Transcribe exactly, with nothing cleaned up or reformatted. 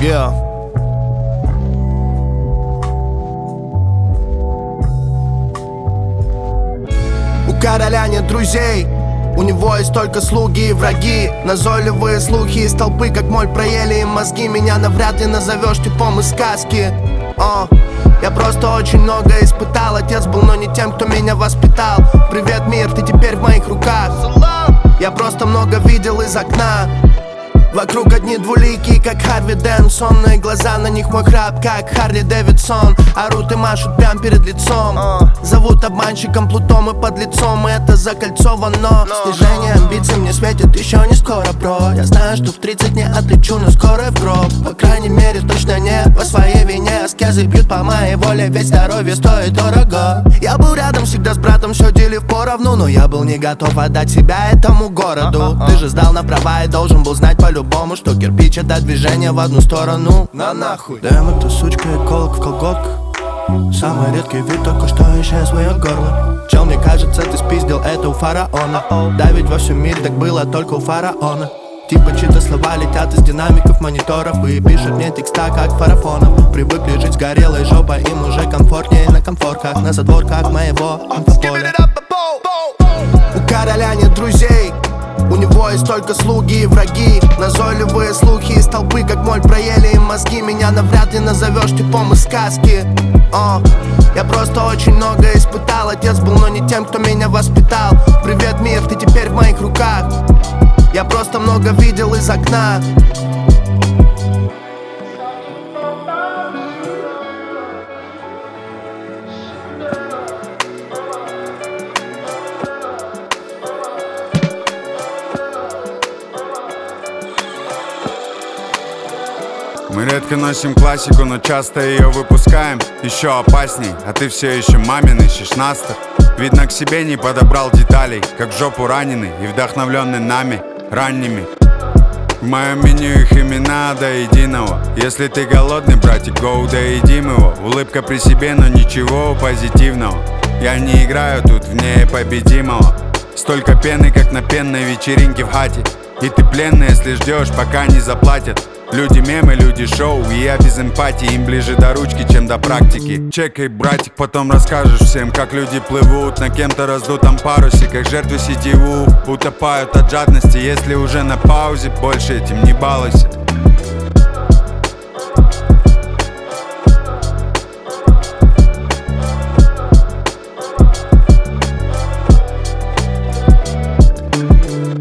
Yeah. У короля нет друзей, у него есть только слуги и враги. Назойливые слухи из толпы, как моль, проели им мозги. Меня навряд ли назовешь типом из сказки. О, я просто очень много испытал. Отец был, но не тем, кто меня воспитал. Привет, мир, ты теперь в моих руках. Я просто много видел из окна. Вокруг одни двуликие, как Харви Дент. Сонные глаза, на них мой храп, как Харли Дэвидсон. Орут и машут прям перед лицом. Зовут обманщиком, плутом и под лицом. И это закольцовано. Снижение амбиций мне светит еще не скоро, бро. Я знаю, что в тридцать не отлечу, но скоро в гроб. По крайней мере, точно не по своей вине. Аскезы бьют по моей воле, ведь здоровье стоит дорого. Я был рядом всегда с братом, все делив поровну. Но я был не готов отдать себя этому городу. Ты же сдал на права и должен был знать по-любому, что кирпич — это движение в одну сторону. На нахуй. Дэм, это сучка и колок в колготках. Самый редкий вид, только что исчез в моё горло. Чел, мне кажется, ты спиздил это у фараона. Да ведь во всем мире так было только у фараона. Типа чьи-то слова летят из динамиков мониторов и пишут мне текста, как фарафонов. Привыкли жить с горелой жопой, им уже комфортнее на комфорках, на задворках моего инфополя. У короля нет друзей, у него есть только слуги и враги. Назойливые слухи из толпы, как моль, проели им мозги. Меня навряд ли назовешь типом из сказки. О, я просто очень много испытал. Отец был, но не тем, кто меня воспитал. Привет, мир, ты теперь в моих руках. Я просто много видел из окна. Мы редко носим классику, но часто ее выпускаем. Еще опасней, а ты все еще мамин ищешь настер. Видно, к себе не подобрал деталей, как в жопу раненый и вдохновленный нами, ранними. В моем меню их имена до единого. Если ты голодный, братик, гоу, доедим его. Улыбка при себе, но ничего позитивного. Я не играю тут вне победимого. Столько пены, как на пенной вечеринке в хате. И ты пленный, если ждешь, пока не заплатят. Люди мемы, люди шоу, и я без эмпатии. Им ближе до ручки, чем до практики. Чекай, братик, потом расскажешь всем, как люди плывут на кем-то раздутом парусе, как жертвы сетеву утопают от жадности. Если уже на паузе, больше этим не балуйся.